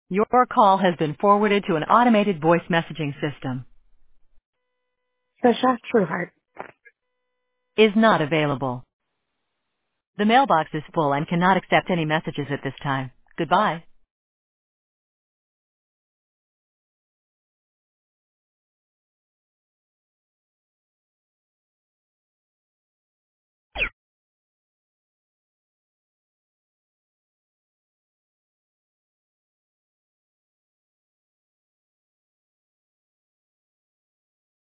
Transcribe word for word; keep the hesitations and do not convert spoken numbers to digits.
Your call has been forwarded to an automated voice messaging system. Trisha Trueheart. Is not available. The mailbox is full and cannot accept any messages at this time. Goodbye.